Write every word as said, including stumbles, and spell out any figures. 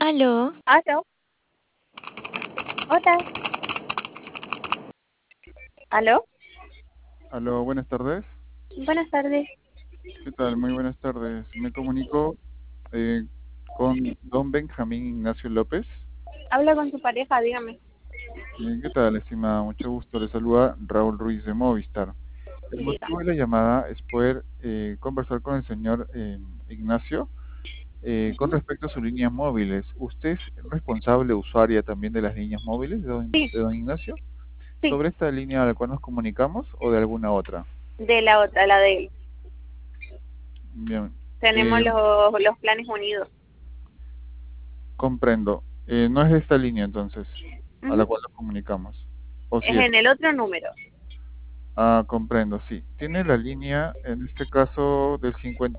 Aló, Aló, hola, aló, Aló, buenas tardes. buenas tardes. ¿Qué tal? Muy buenas tardes. Me comunico eh, con don Benjamín Ignacio López. Habla con su pareja, dígame. Eh, ¿qué tal, estimada? Mucho gusto. Le saluda Raúl Ruiz de Movistar. El motivo Dígame. de la llamada es poder eh, conversar con el señor eh, Ignacio eh, con Ujú. respecto a sus líneas móviles. ¿Usted es responsable usuaria también de las líneas móviles de don, Sí, de don Ignacio? sí, ¿Sobre esta línea a la cual nos comunicamos o de alguna otra? de la otra, la de él. Bien. Tenemos Eh, los, los planes unidos. Comprendo. Eh, no es de esta línea entonces, a la Ujú. cual nos comunicamos. ¿O Es si es? en el otro número. Ah, comprendo, sí. Tiene la línea, en este caso, del cincuenta